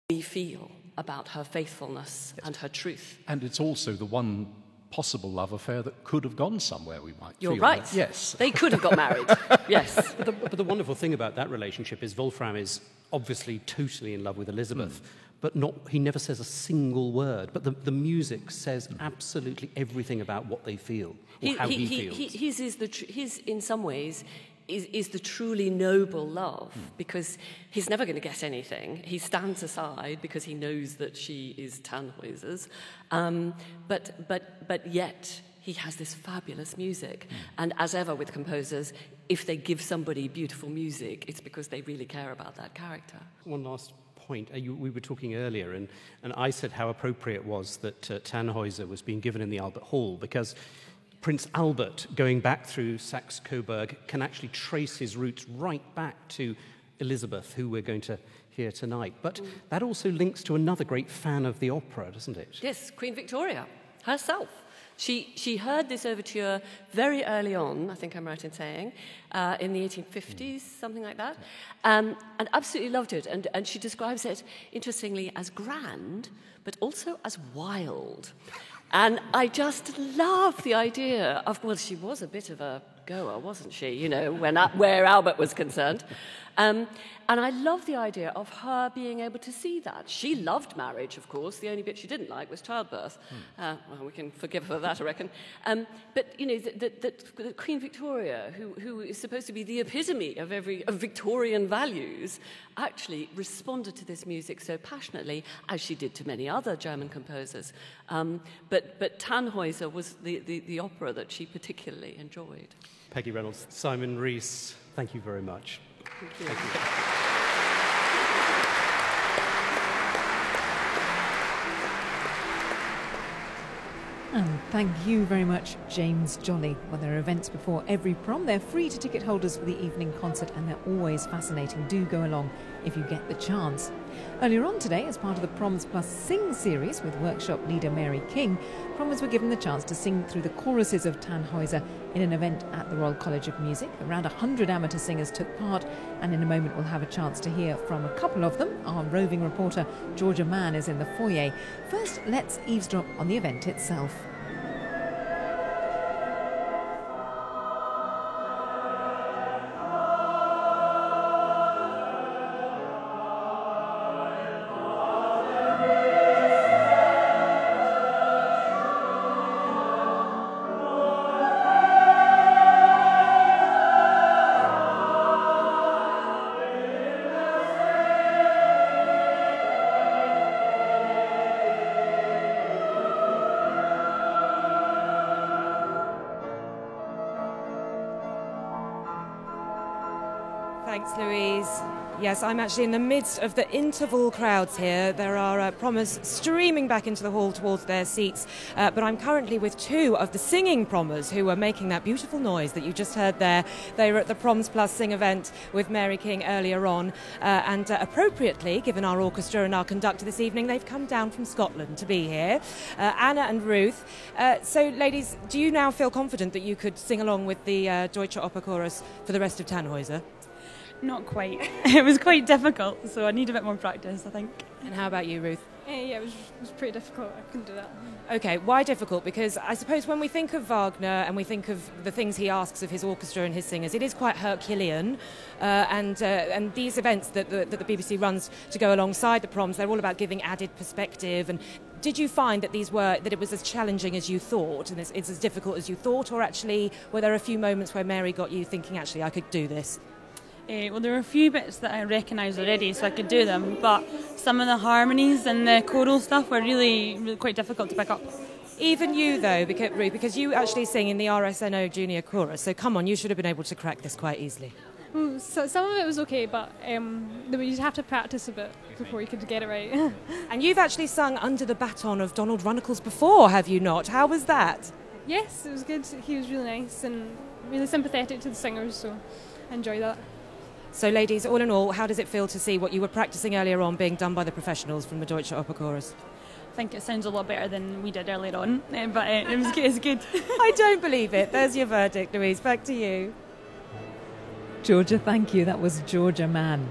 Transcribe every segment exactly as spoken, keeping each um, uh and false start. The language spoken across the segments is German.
we feel about her faithfulness yes. and her truth. And it's also the one possible love affair that could have gone somewhere, we might You're feel. right. That. Yes. They could have got married. Yes. But the, but the wonderful thing about that relationship is Wolfram is obviously totally in love with Elizabeth, mm. but not, he never says a single word. But the, the music says mm. absolutely everything about what they feel, or he, how he, he, he feels. He, his, is the tr- his, in some ways, is, is the truly noble love, mm. because he's never going to get anything. He stands aside because he knows that she is Tannhäuser's, um, but, but, but yet he has this fabulous music. Mm. And as ever with composers, if they give somebody beautiful music, it's because they really care about that character. One last point. Uh, you, we were talking earlier, and, and I said how appropriate it was that uh, Tannhäuser was being given in the Albert Hall, because Prince Albert, going back through Saxe-Coburg, can actually trace his roots right back to Elizabeth, who we're going to hear tonight. But mm. that also links to another great fan of the opera, doesn't it? Yes, Queen Victoria herself. She, she heard this overture very early on, I think I'm right in saying, uh, in the eighteen fifties, mm. something like that, um, and absolutely loved it. And, and she describes it, interestingly, as grand, but also as wild. And I just love the idea of, well, she was a bit of a goer, wasn't she, you know, when where Albert was concerned. Um, and I love the idea of her being able to see that. She loved marriage, of course. The only bit she didn't like was childbirth. Hmm. Uh, well, we can forgive her for that, I reckon. Um, but, you know, that, that, that Queen Victoria, who, who is supposed to be the epitome of, every, of Victorian values, actually responded to this music so passionately, as she did to many other German composers. Um, but, but Tannhäuser was the, the, the opera that she particularly enjoyed. Peggy Reynolds, Simon Rees, thank you very much. Thank you. Thank you. And thank you very much, James Jolly. Well, there are events before every prom. They're free to ticket holders for the evening concert, and they're always fascinating. Do go along if you get the chance. Earlier on today, as part of the Proms Plus Sing series with workshop leader Mary King, prommers were given the chance to sing through the choruses of Tannhäuser in an event at the Royal College of Music. Around one hundred amateur singers took part, and in a moment we'll have a chance to hear from a couple of them. Our roving reporter Georgia Mann is in the foyer. First, let's eavesdrop on the event itself. Thanks, Louise. Yes, I'm actually in the midst of the interval crowds here. There are uh, prommers streaming back into the hall towards their seats, uh, but I'm currently with two of the singing prommers who are making that beautiful noise that you just heard there. They were at the Proms Plus Sing event with Mary King earlier on, uh, and uh, appropriately, given our orchestra and our conductor this evening, they've come down from Scotland to be here. Uh, Anna and Ruth. Uh, so, ladies, do you now feel confident that you could sing along with the uh, Deutsche Oper Chorus for the rest of Tannhäuser? Not quite. It was quite difficult, so I need a bit more practice, I think. And how about you, Ruth? Uh, yeah, it was, it was pretty difficult. I couldn't do that. Okay, why difficult? Because I suppose when we think of Wagner and we think of the things he asks of his orchestra and his singers, it is quite Herculean. Uh, and uh, and these events that the, that the B B C runs to go alongside the proms, they're all about giving added perspective. And did you find that these were that it was as challenging as you thought, and it's, it's as difficult as you thought, or actually were there a few moments where Mary got you thinking, actually, I could do this? Uh, well, there were a few bits that I recognised already, so I could do them, but some of the harmonies and the choral stuff were really, really quite difficult to pick up. Even you, though, because, Ruth, because you actually sing in the R S N O Junior Chorus, so come on, you should have been able to crack this quite easily. Well, so, some of it was okay, but um, you'd have to practice a bit before you could get it right. And you've actually sung Under the Baton of Donald Runnacles before, have you not? How was that? Yes, it was good. He was really nice and really sympathetic to the singers, so I enjoyed that. So, ladies, all in all, how does it feel to see what you were practising earlier on being done by the professionals from the Deutsche Oper Chorus? I think it sounds a lot better than we did earlier on, uh, but uh, it was good. It's good. I don't believe it. There's your verdict, Louise. Back to you. Georgia, thank you. That was Georgia Mann.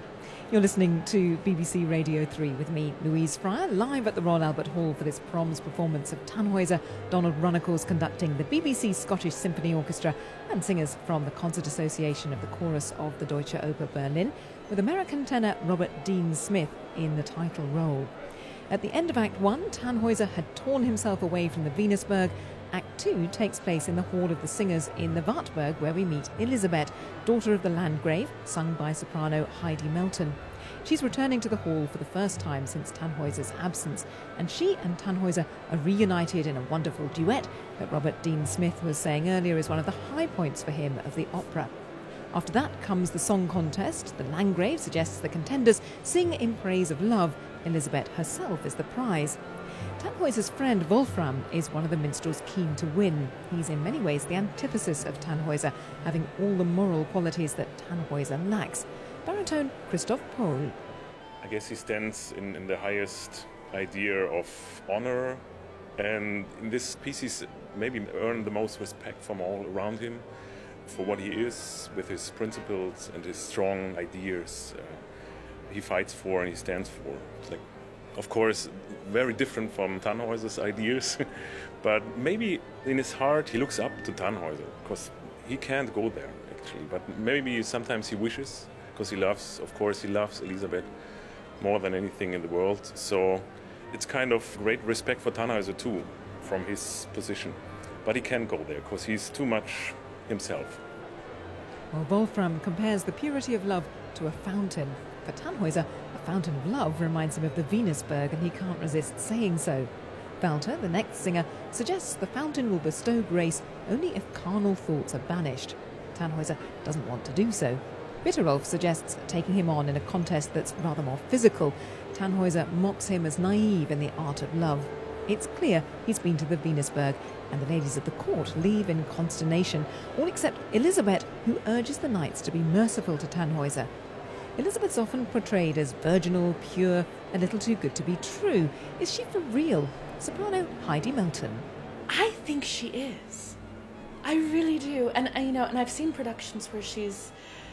You're listening to B B C Radio three with me, Louise Fryer, live at the Royal Albert Hall for this Proms performance of Tannhäuser. Donald Runnicles conducting the B B C Scottish Symphony Orchestra and singers from the Concert Association of the Chorus of the Deutsche Oper Berlin, with American tenor Robert Dean Smith in the title role. At the end of Act one, Tannhäuser had torn himself away from the Venusberg. Act two takes place in the Hall of the Singers in the Wartburg, where we meet Elisabeth, daughter of the Landgrave, sung by soprano Heidi Melton. She's returning to the hall for the first time since Tannhäuser's absence, and she and Tannhäuser are reunited in a wonderful duet that Robert Dean Smith was saying earlier is one of the high points for him of the opera. After that comes the song contest. The Landgrave suggests the contenders sing in praise of love. Elisabeth herself is the prize. Tannhäuser's friend Wolfram is one of the minstrels keen to win. He's in many ways the antithesis of Tannhäuser, having all the moral qualities that Tannhäuser lacks. Baritone Christoph Pohl. I guess he stands in, in the highest idea of honor, and in this piece he's maybe earned the most respect from all around him for what he is, with his principles and his strong ideas uh, he fights for and he stands for. It's like, of course, very different from Tannhäuser's ideas, but maybe in his heart he looks up to Tannhäuser, because he can't go there actually, but maybe sometimes he wishes, because he loves, of course he loves Elisabeth more than anything in the world, so it's kind of great respect for Tannhäuser too, from his position, but he can't go there, because he's too much himself. Well, Wolfram compares the purity of love to a fountain. For Tannhäuser, a fountain of love reminds him of the Venusberg, and he can't resist saying so. Walter, the next singer, suggests the fountain will bestow grace only if carnal thoughts are banished. Tannhäuser doesn't want to do so. Bitterolf suggests taking him on in a contest that's rather more physical. Tannhäuser mocks him as naive in the art of love. It's clear he's been to the Venusberg, and the ladies of the court leave in consternation, all except Elisabeth, who urges the knights to be merciful to Tannhäuser. Elizabeth's often portrayed as virginal, pure, a little too good to be true. Is she for real? Soprano Heidi Melton. I think she is. I really do. And, you know, and I've seen productions where she's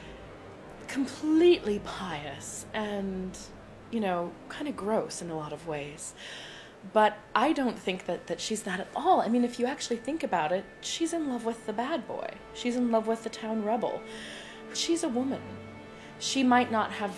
completely pious and, you know, kind of gross in a lot of ways. But I don't think that, that she's that at all. I mean, if you actually think about it, she's in love with the bad boy. She's in love with the town rebel. She's a woman. She might not have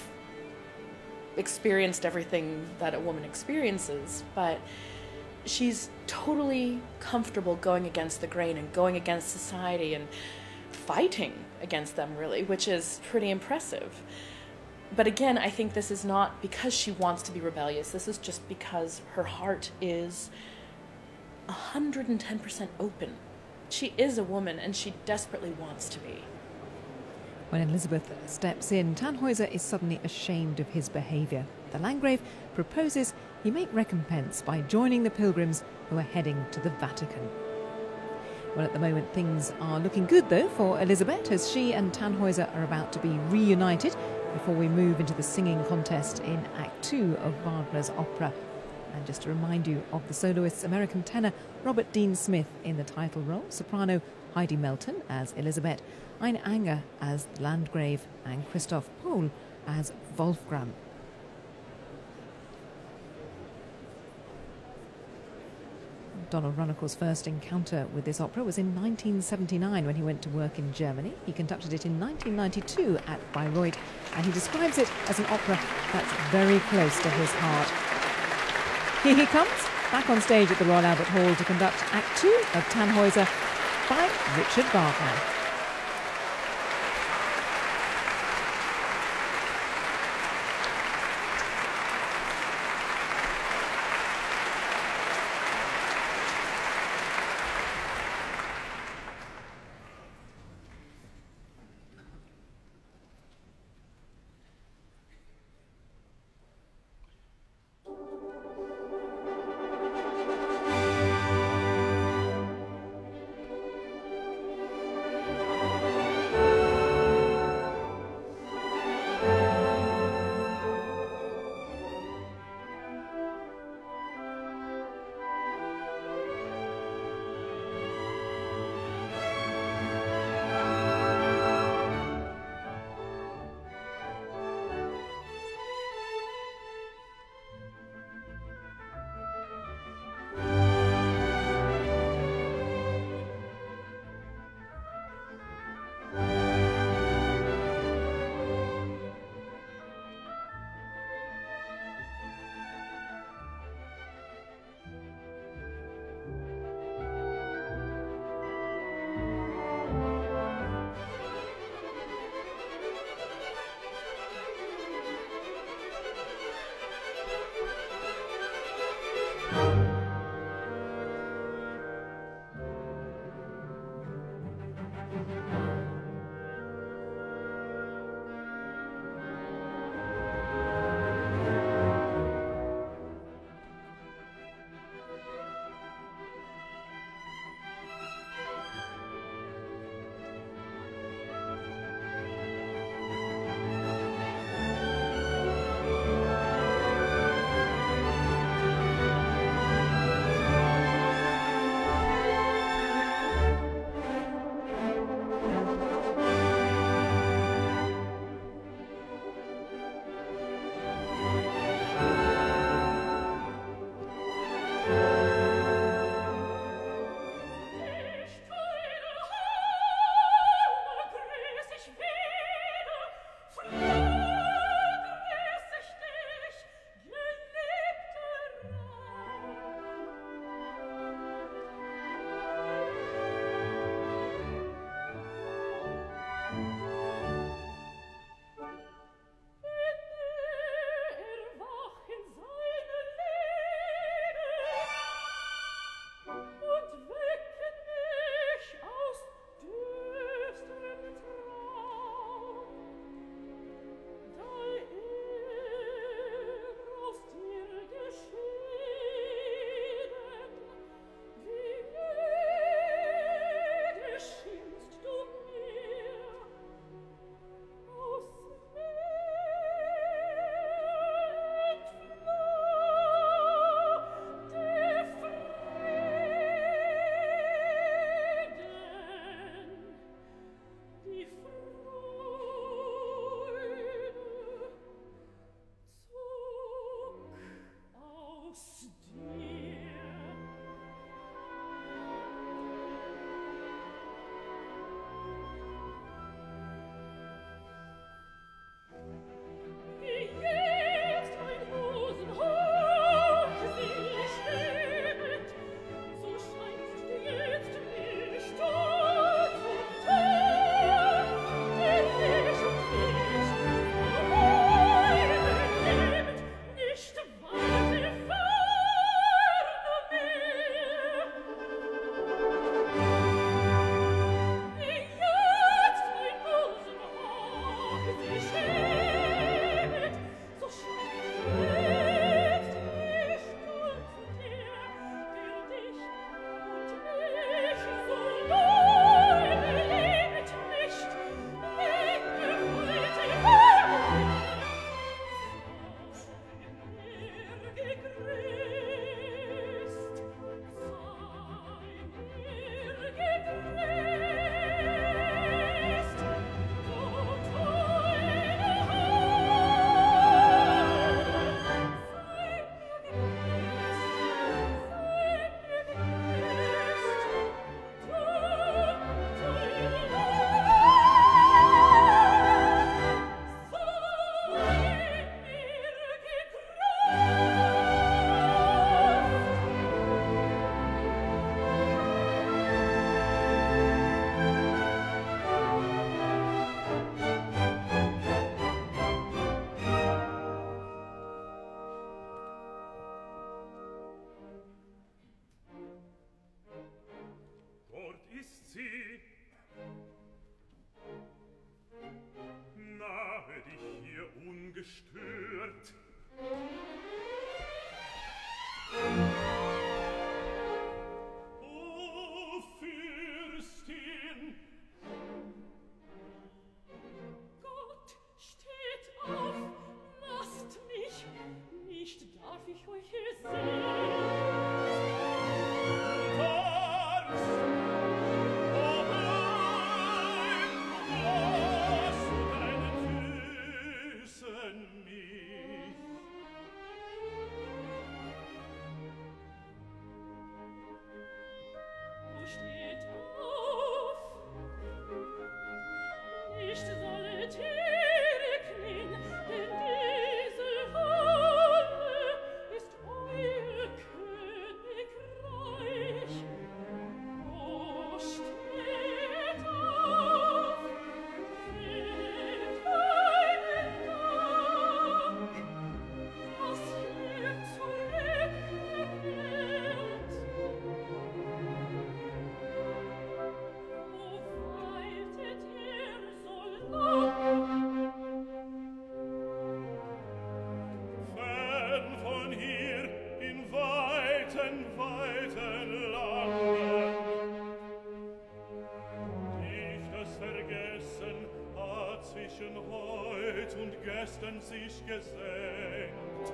experienced everything that a woman experiences, but she's totally comfortable going against the grain and going against society and fighting against them, really, which is pretty impressive. But again, I think this is not because she wants to be rebellious. This is just because her heart is one hundred ten percent open. She is a woman, and she desperately wants to be. When Elizabeth steps in, Tannhäuser is suddenly ashamed of his behaviour. The Landgrave proposes he make recompense by joining the pilgrims who are heading to the Vatican. Well, at the moment things are looking good, though, for Elisabeth, as she and Tannhäuser are about to be reunited before we move into the singing contest in Act Two of Wagner's opera. And just to remind you of the soloists, American tenor Robert Dean Smith in the title role, soprano Heidi Melton as Elisabeth, Ein Anger as Landgrave, and Christoph Pohl as Wolfram. Donald Runnicles' first encounter with this opera was in nineteen seventy-nine when he went to work in Germany. He conducted it in nineteen ninety-two at Bayreuth, and he describes it as an opera that's very close to his heart. Here he comes, back on stage at the Royal Albert Hall to conduct Act Two of Tannhäuser by Richard Wagner. Westen sich gesenkt.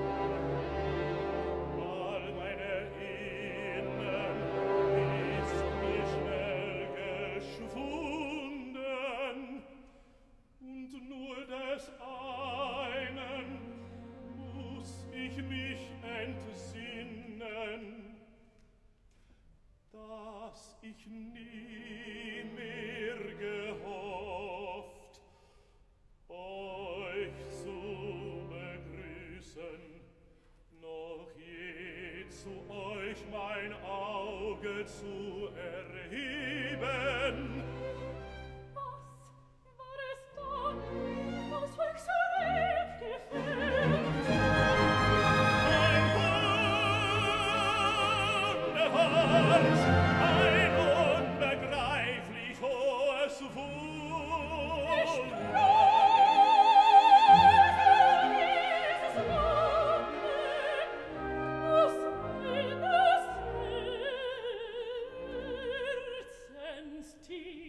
All meine Innen ist mir schnell geschwunden, und nur des einen muss ich mich entsinnen, dass ich nie mehr gehofft, euch zu begrüßen, noch je zu euch mein Auge zu erheben. Was war es dann, was euch so lieb gefällt? Ein Wunderwald, ein unbegreiflich hohes Wohl. Ich Herzens tief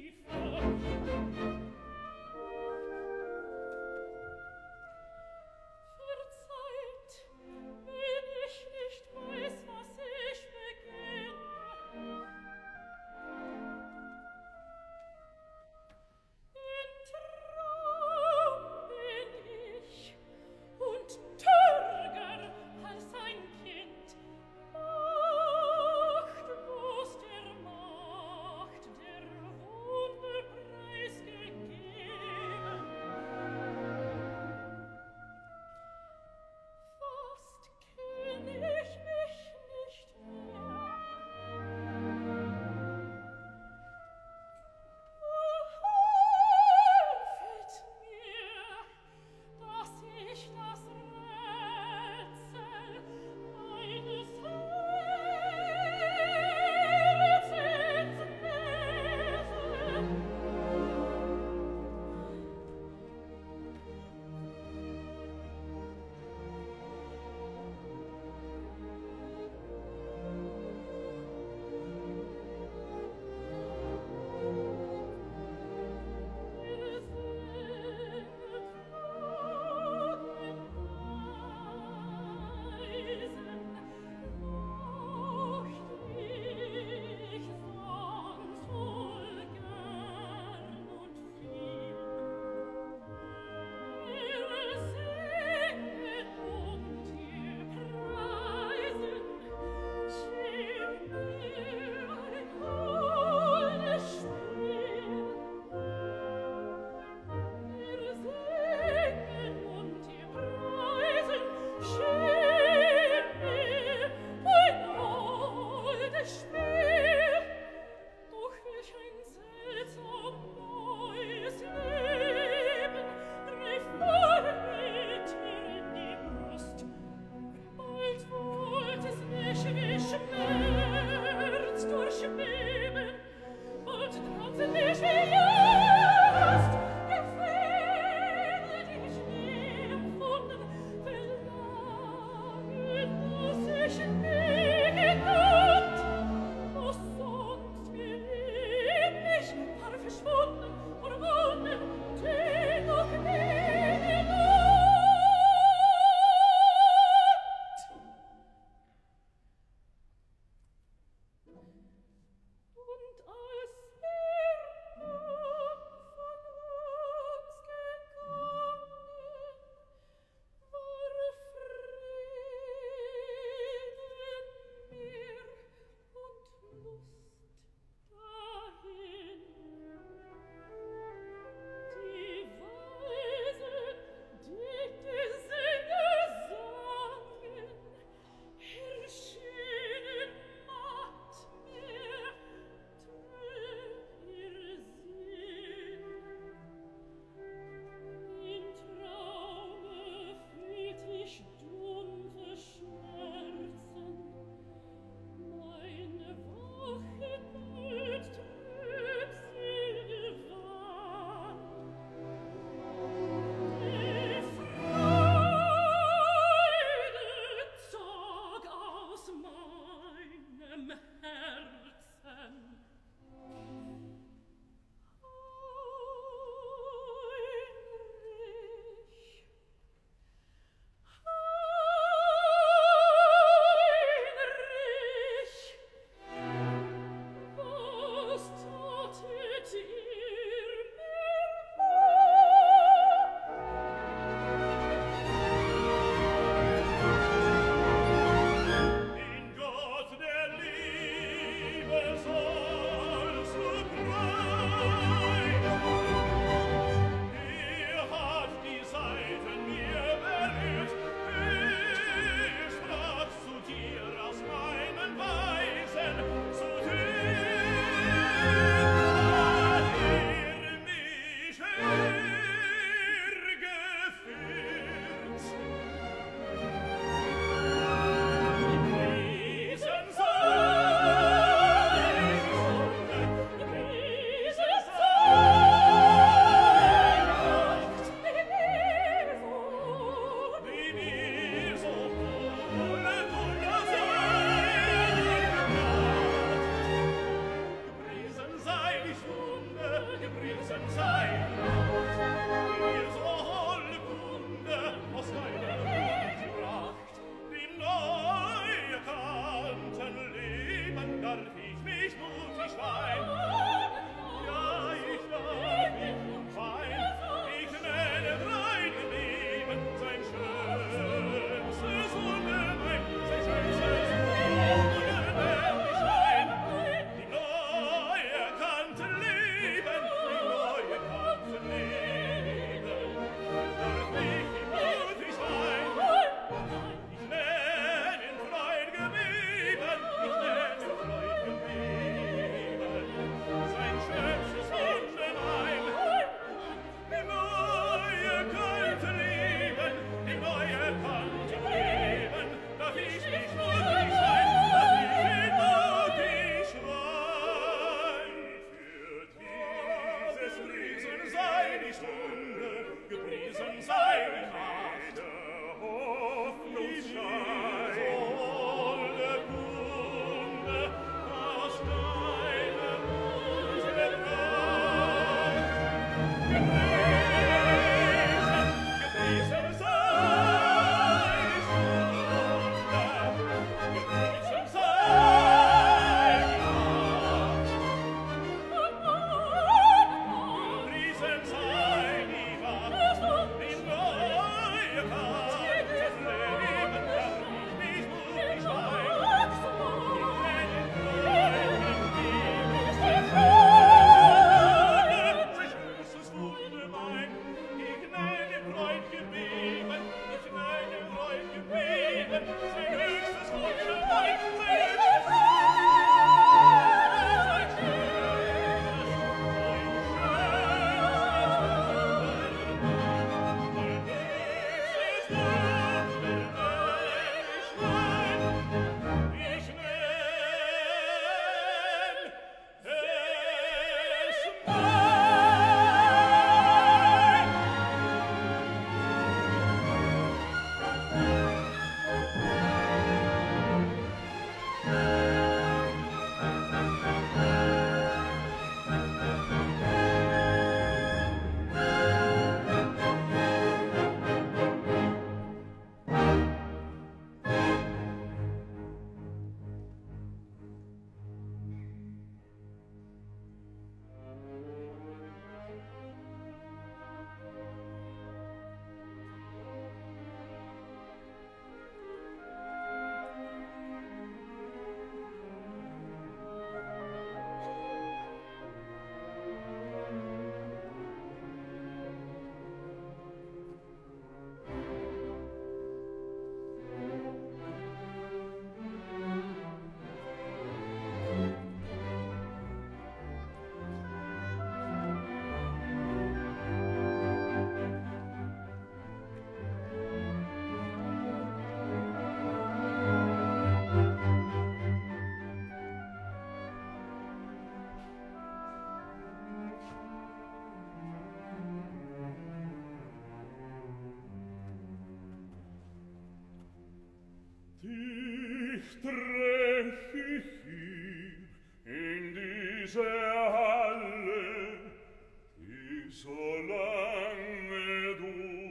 treff ich ihn in diese Halle, die so lange du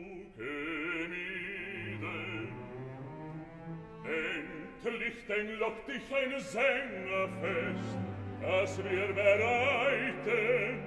gemieden. Endlich denn lockt dich ein Sängerfest, das wir bereiten.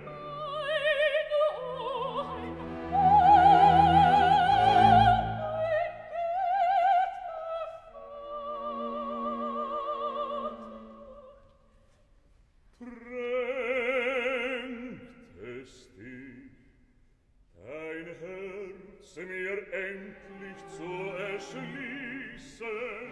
Mir endlich zu erschließen.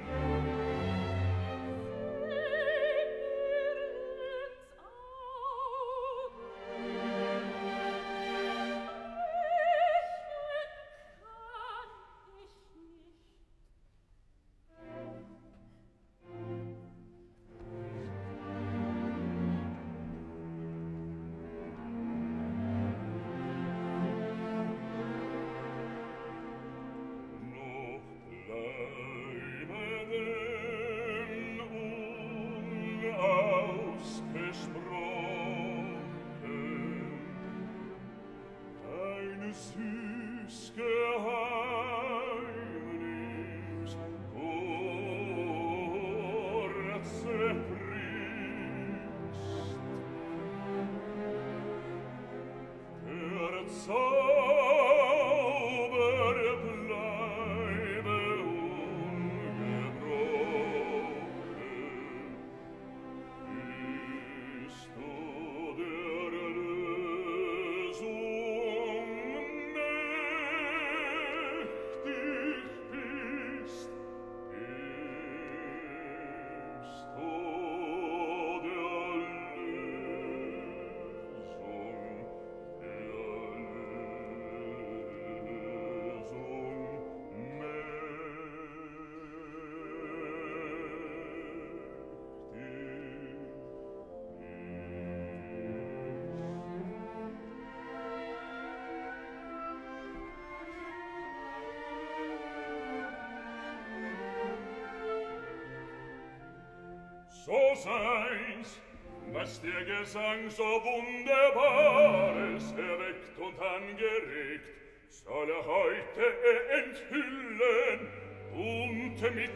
So sei's, was der Gesang so Wunderbares erweckt und angeregt, soll er heute enthüllen und mit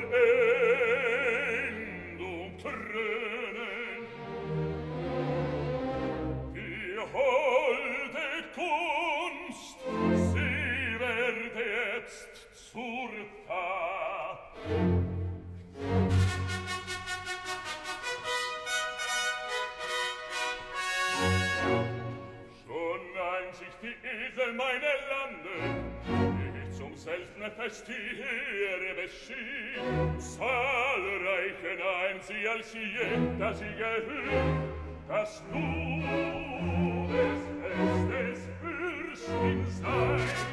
Vollendung krönen. Die holde Kunst, sie werde jetzt zur Tat. Die Esel meine Lande, die ich zum seltnen Fest hierher beschied, zahlreichen ein sie als jeder sie gehört, dass du des Festes Fürstin seist.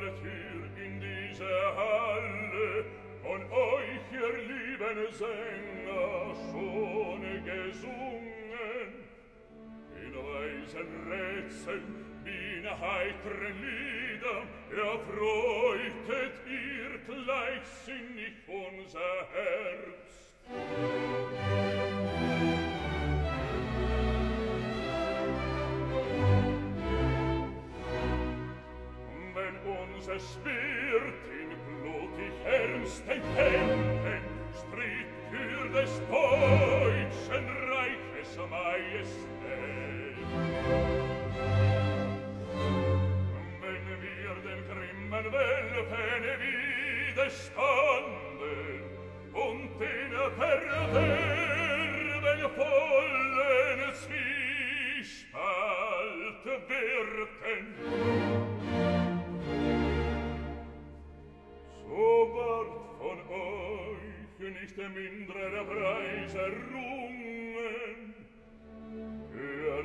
kommet ihr in diese Halle, von euch, ihr lieben Sänger, schon gesungen, in weisen Rätseln, wie in heitren Liedern, erfreutet ihr gleichsinnig unser Herz. Wenn unser Schwert in blutig ernsten Kämpfen stritt für des deutschen Reiches Majestät, wenn wir den grimmen Welfen widerstanden und den verderbenvollen Zwiespalt wehrten, so ward von euch nicht mindrer Preis errungen, für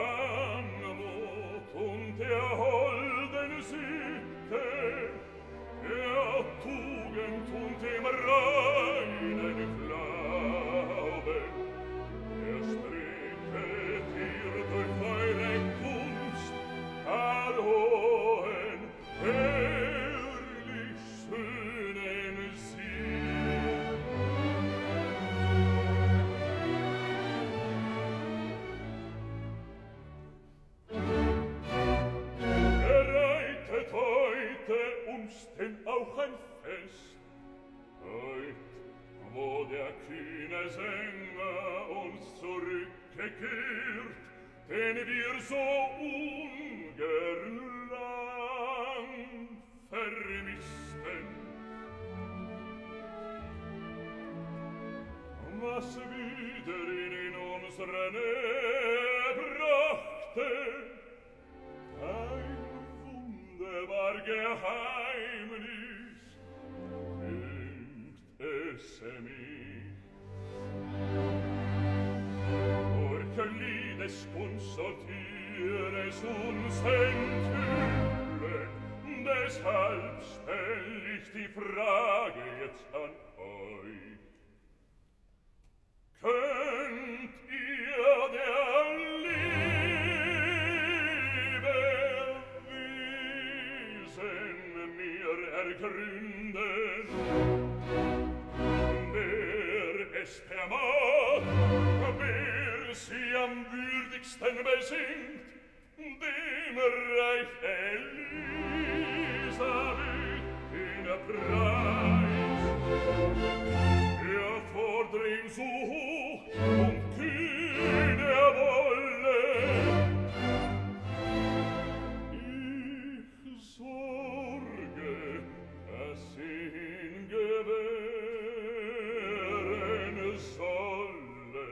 Anmut und der holden Sitte, der Tugend und dem reinen Glauben, erstrecket ihr durch eure Kunst allhohen, herrlich schönen Sieg. Bereitet heute uns denn auch ein Fest, heut, wo der kühne Sänger uns zurückgekehrt, den wir so ungern lang vermissten. Was wieder ihn in unsere Nähe brachte, ein wunderbar Geheimnis, dünkt es mich. Durch Liebeskunst sollt ihr es uns enthüllen, deshalb stell ich die Frage jetzt an euch. Könnt ihr der Liebe Wesen mir ergründen, wer es vermag, wer sie am würdigsten besingt, dem Reich Elisabeth in Preis. Er fordert ihn so hoch und kühn er wolle. Ich sorge, dass ihn gewähren solle.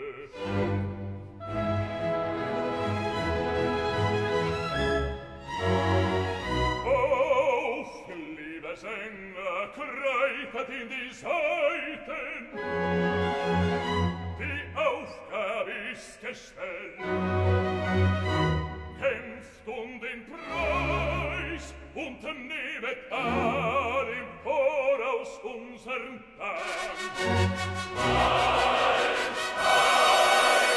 Auf, liebe Sänger, greifet in die Saiten, die Aufgabe ist gestellt. Kämpft um den Preis und nehmet all im Voraus unsern Dank. Heil, heil,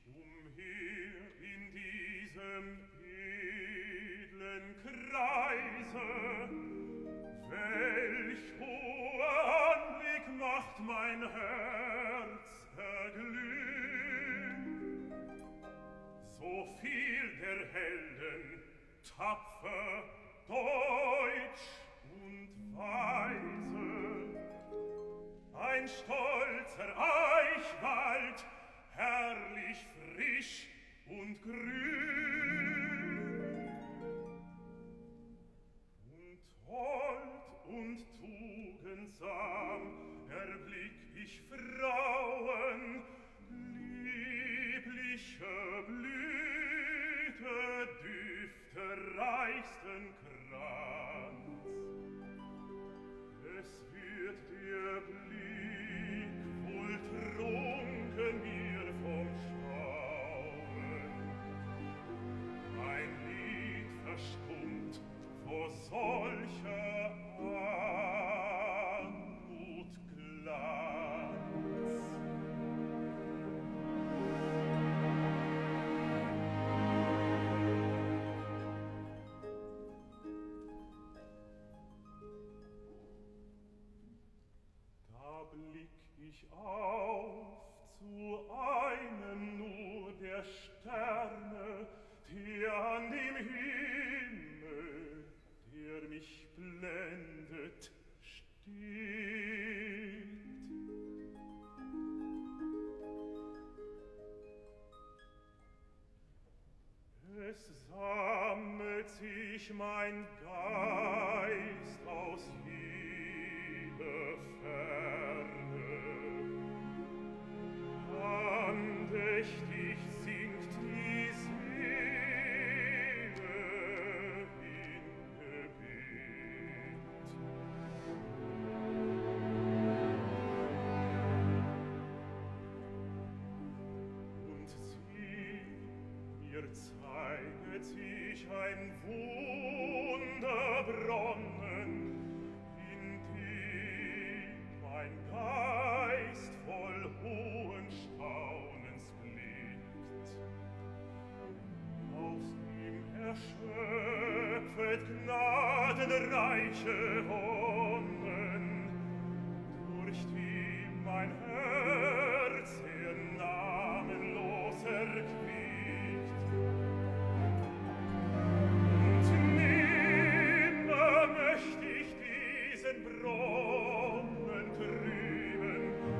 umher in diesem edlen Kreise. Welch hoher Anblick macht mein Herz erglühen. So viel der Helden, tapfer, deutsch und weise. Ein stolzer Eichwald, herrlich frisch und grün. Und hold und tugendsam erblick ich Frauen, liebliche Blüte, Düfte, reichsten Kranz. Es wird der Blick wohl trunken mir vom Schauen. Mein Lied verstummt vor solcher Anmut Glanz. Da blick ich auf zu einem nur der Sterne, der an dem Himmel, der mich blendet, steht. Es sammelt sich mein Geist aus jeder Ferne. Andächtig singt die Seele in Gebet. Und sieh, mir zeiget sich ein Wunderbrunnen, in dem mein Geist voll hohen Staunens blickt. Aus ihm erschöpfet gnadenreiche Wonnen, durch die mein Herz er namenlos erquickt. Und nimmer möcht ich diesen Brunnen trüben,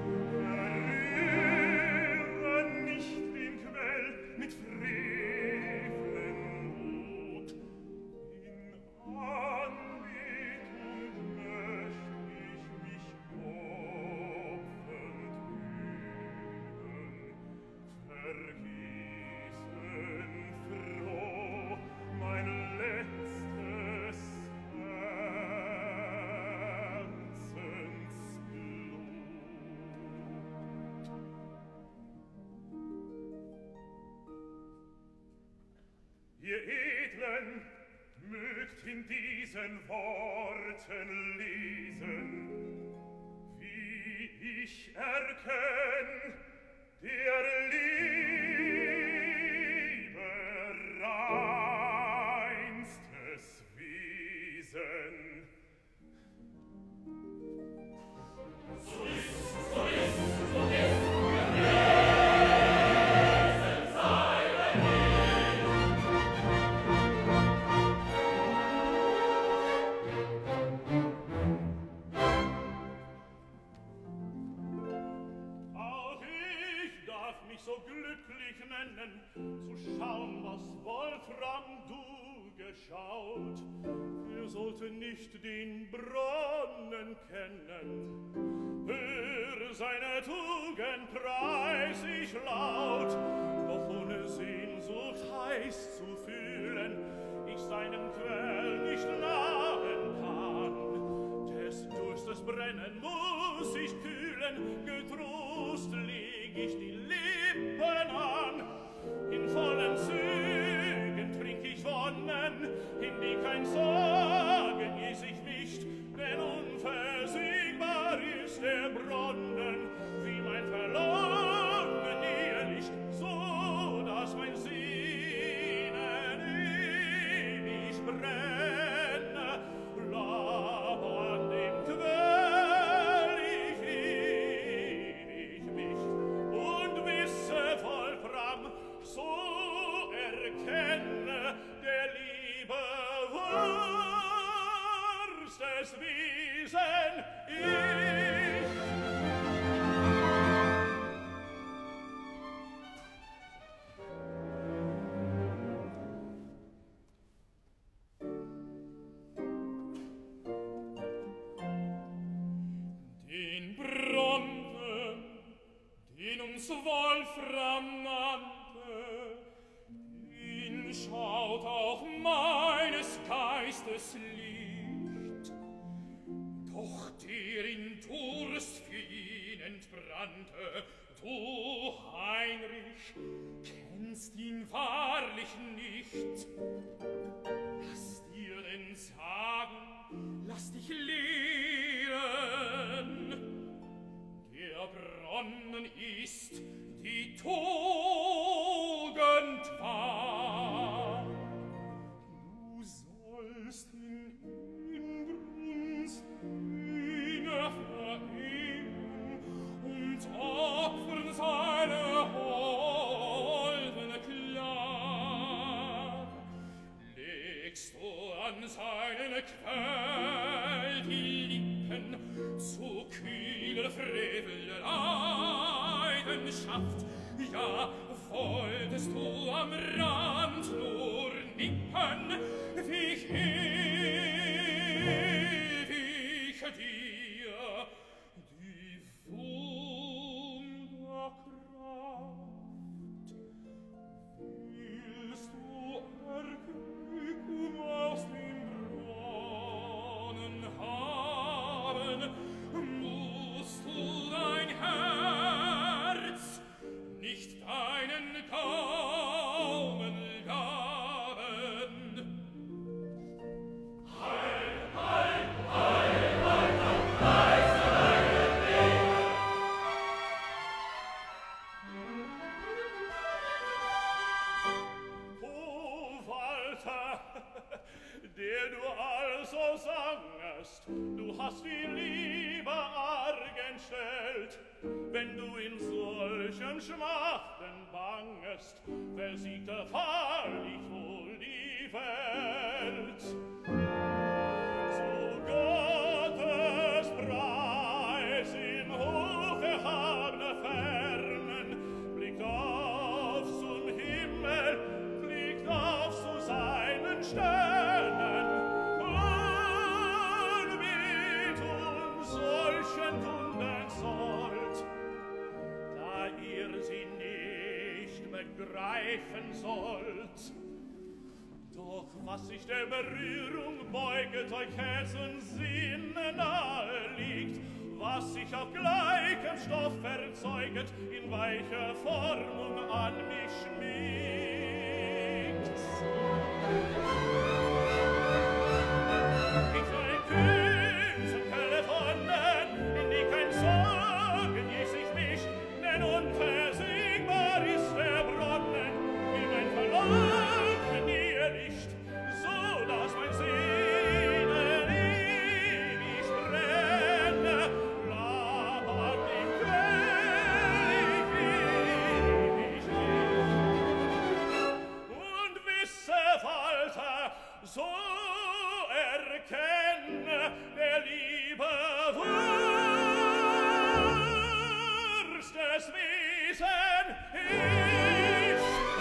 berühren nicht den Quell mit frevlen Mut. In Anbetung möcht ich mich opfernd üben, vergießen froh mein letztes Herzensblut. Ihr Edlen, mögt in diesen Worten lesen, wie ich erkenn, der Liebe reinstes Wesen. So ist, so ist, so ist, so glücklich nennen, zu schauen, was Wolfram du geschaut. Wir sollten nicht den Brunnen kennen, hör seine Tugend preis ich laut, doch ohne Sehnsucht heiß zu fühlen, ich seinem Quell nicht nahen kann. Des Durstes brennen muss ich kühlen, getrost leg ich die Lippen an. In vollen Zügen trink ich Wonnen, in die kein Sorgen je sich mischt, denn unversiegbar ist der Brunnen, wie mein Verlangen ihr Licht, so des Wesen ich. Den Bronte, den uns Wolfram nannte, ihn schaut auch meines Geistes Licht. Doch der in Durst für ihn entbrannte, du, Heinrich, kennst ihn wahrlich nicht. Lass dir denn sagen, lass dich lehren, der Bronnen ist die Tugend wahr. Du sollst in Inbrunst ihn verehren und opfern seine holden klar. Legst du an seinen Quell die Lippen zu kühler Frevel Leidenschaft, ja, wolltest du am Rand nur nippen, wie ewig dir die Wunderkraft. Willst du Erquickung aus dem Brunnen haben, musst du dein Herz nicht deinen Gaumen gaben. Heil, heil, heil, heil, heil, O Walter, der du also sangest, du hast die Liebe arg entstellt. Wenn du in solchen Schmachten bangest, versiegt er wahrlich wohl die Welt. So Gottes Preis im hoch erhabene Fernen blickt auf zum Himmel, blickt auf zu seinen Sternen und mit uns solchen Wunden sollt, da ihr sie nicht begreifen sollt. Doch was sich der Berührung beuget, euch Herz und Sinne nahe liegt, was sich auf gleichem Stoff erzeuget, in weicher Formung an mich schmiegt. Ich soll kühn zum Quelle Wonnen, in die kein Sorgen je sich mischt, denn unversiegbar ist der Bronnen, wie mein Verlangen ihr Licht, so dass mein Sehnen ewig brenne, labert dem König ewig nicht. Und wisse, Walter, so erkenne der liebe Wurst des Wesen ich.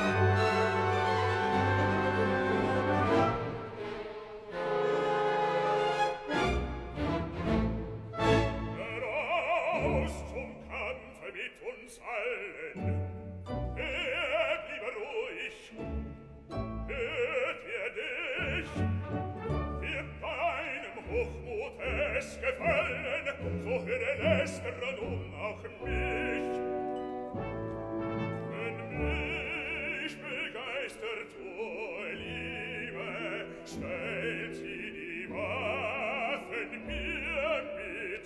Heraus zum Kampfe mit uns allen, hört lieber ruhig, hört ihr dich, wird deinem Hochmut es gefallen, so höre lästern um auch mich. Wenn mich begeistert, o Liebe, stellt sie die Waffen mir mit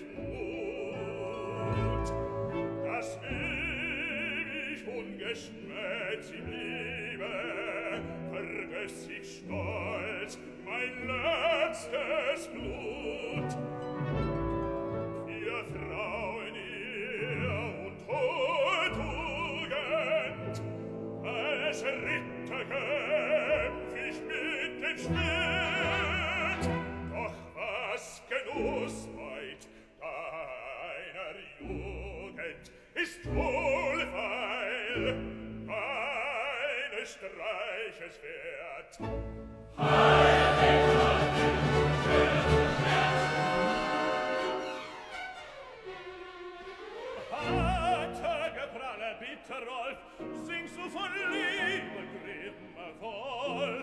Mut, dass ewig ungeschmäht sie bliebe, vergöss ich stolz mein letztes Blut. Ihr Frauen, ihr und hohe Tugend, als Ritter kämpf ich mit dem Schwert, doch was genug eines Streiches wert. Hatergepralle, bitter Rolf, singst du von Liebe grimmervoll?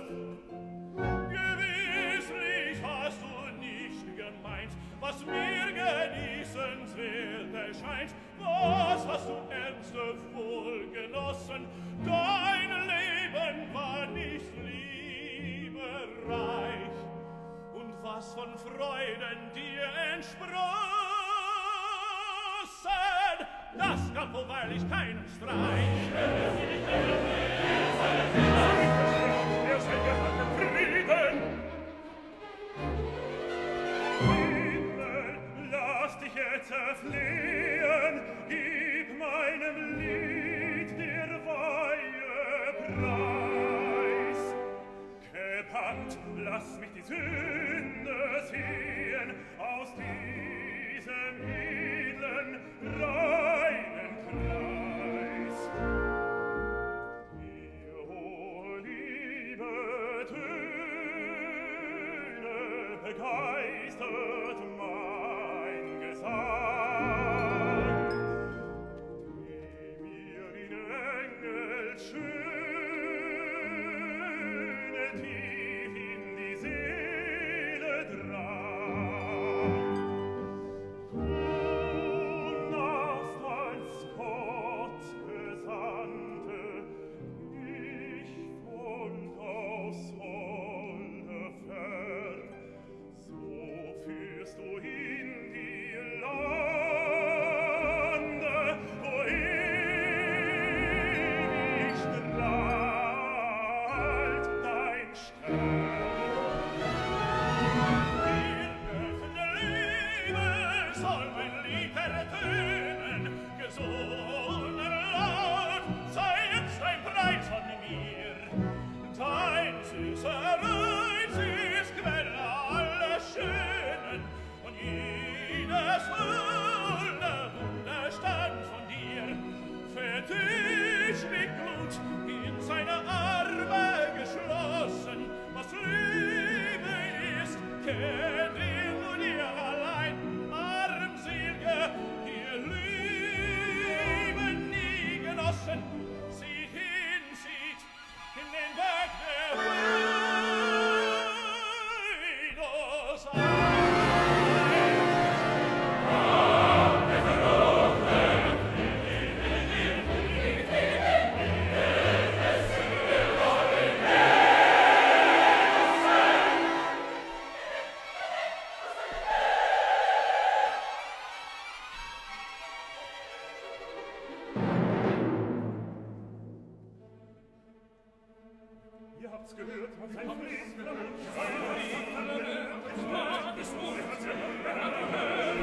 Gewisslich hast du nicht gemeint, was mir genießenswert erscheint. Was hast du ernstvoll genossen? Dein Leben war nicht liebereich. Und was von Freuden dir entsprossen, das gab wohl wahrlich keinen Streich. Ihr seid gefangen, Frieden! Frieden, lass dich jetzt erflehen, gib meinem Lied der Weihe Preis. Gebannt, lass mich die Sünde sehen aus diesem edlen, reinen Kreis. Ihr hohe Liebe Töne begeistert mein Gesang. Die mir in Engel schöne tief in die Seele drang. Du nahst als Gott Gesandte, ich folgt aus Holde fern. So führst du in die Lande, wo ewig strahlt dein Stern. Wir dürfen Liebe, soll mein Lied ertönen, gesonnen laut, sei jetzt ein Preis von mir. Dein süßer Reiz ist Quelle aller Schönen, und jedes Wunder, Wunder stand von dir. Für dich liegt Blut in seine Arme geschlossen, was Liebe ist, kennt ihr nur dir allein, armselige, ihr Leben nie genossen. Sieht hin, sieht in den Berg der Buenos Aires. Ihr habt's gehört, was ein Frieden.